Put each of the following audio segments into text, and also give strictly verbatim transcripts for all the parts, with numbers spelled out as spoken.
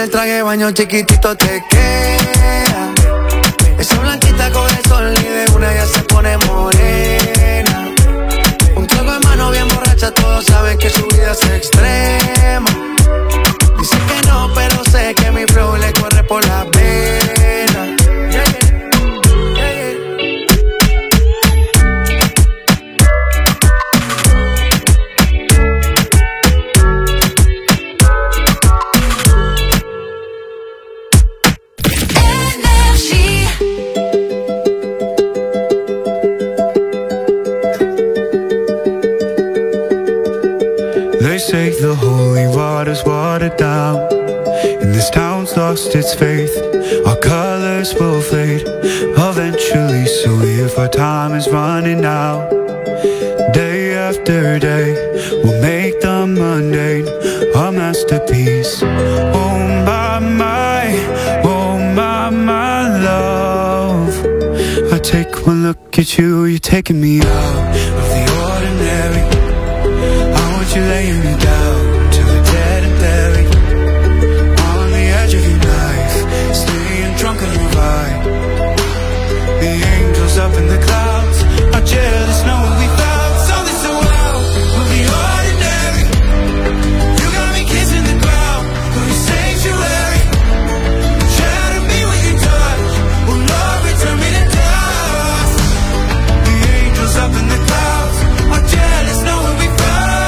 el traje de baño chiquitito te queda. Esa blanquita coge el sol y de una ya se pone morena. Un trago de mano bien borracha, todos saben que su vida es extrema. Dice que no, pero sé que mi flow le corre por la pena. Yeah, yeah. Yeah, yeah. They say the holy water's watered down, and this town's lost its faith. Our colors will fade eventually, so if our time is running out, day after day we'll make the mundane a masterpiece. Oh my, my, oh my, my love, I take one look at you, you're taking me out of the ordinary. You're laying me down to the dead and buried, on the edge of your knife, staying drunk on your vibe. The angels up in the clouds are jealous, know what we found. Something so wild will be ordinary. You got me kissing the ground, for your sanctuary. Shatter me with your touch, will love return me to dust. The angels up in the clouds are jealous, know what we found.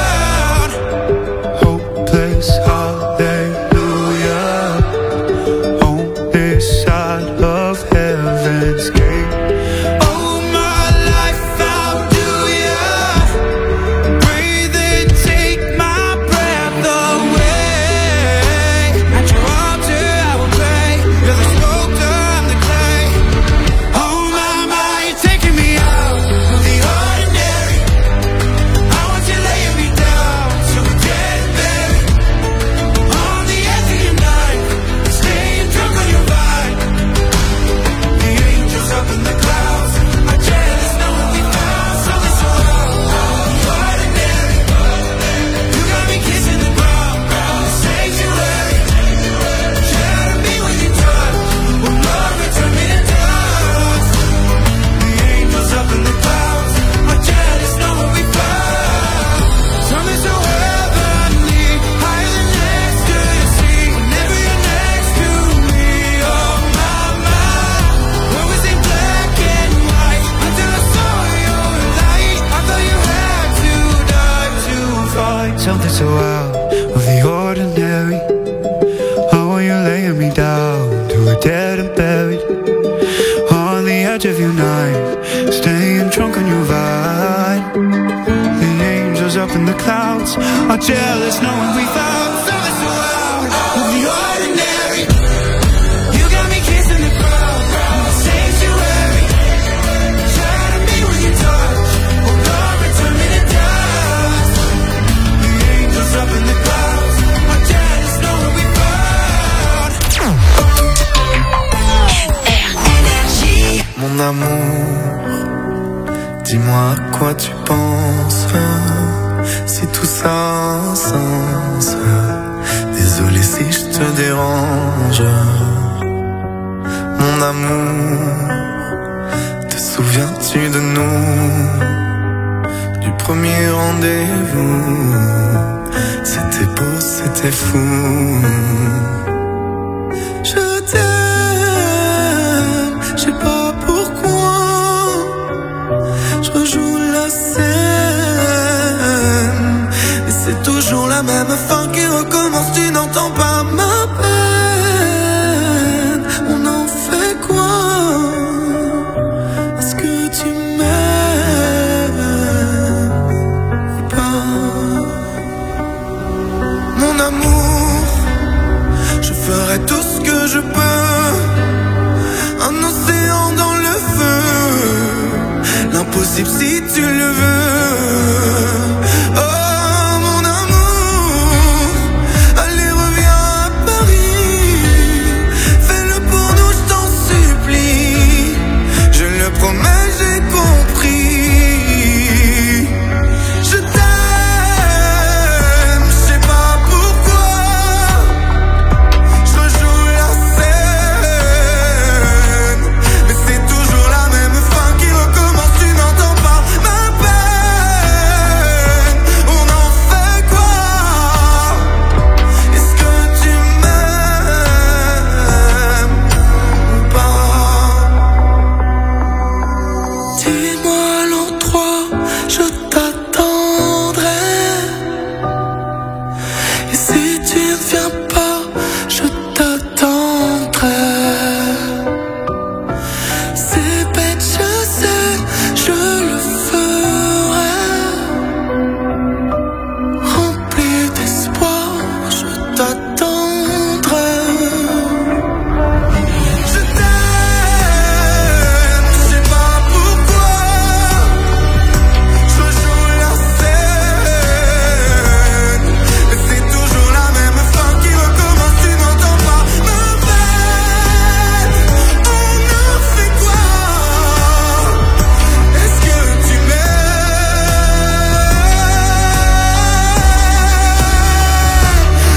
Hallelujah, on this side of heaven's gate. Oh, my life, how do ya breathe and take my breath away? At your altar I will pray, you're the sculptor, I'm the clay. Oh my, my, you're taking me out of the ordinary. I want you laying me down to a dead bed, on the edge of your night, staying drunk on your vibe. The angels up in the clouds are jealous, know what we found. Something so ordinary. You got me kissing the ground, the sanctuary. Shatter me with your touch, will love return me to dust. The angels up in the clouds are jealous, know what we found. Something so heavenly, higher than next to the sea. Whenever you're next to me, oh my, my. When we see black and white, until I saw your light, I thought you had to die to fight. Something so out of the ordinary. How are you laying me down to a dead and buried, on the edge of your night, staying drunk on your vibe. The angels up in the clouds are jealous, knowing we found something so out of the ordinary. You got me kissing the ground, the sanctuary. Shatter me with your touch, oh Lord, return me to dust. The angels up in the clouds are jealous, knowing we found. Énergie. Mon amour, dis-moi à quoi tu penses, si tout ça a un sens. Désolé si je te dérange. Mon amour, te souviens-tu de nous, du premier rendez-vous? C'était beau, c'était fou. Je t'aime, je sais pas pourquoi. Je rejoue la scène, et c'est toujours la même fin qui recommence. Tu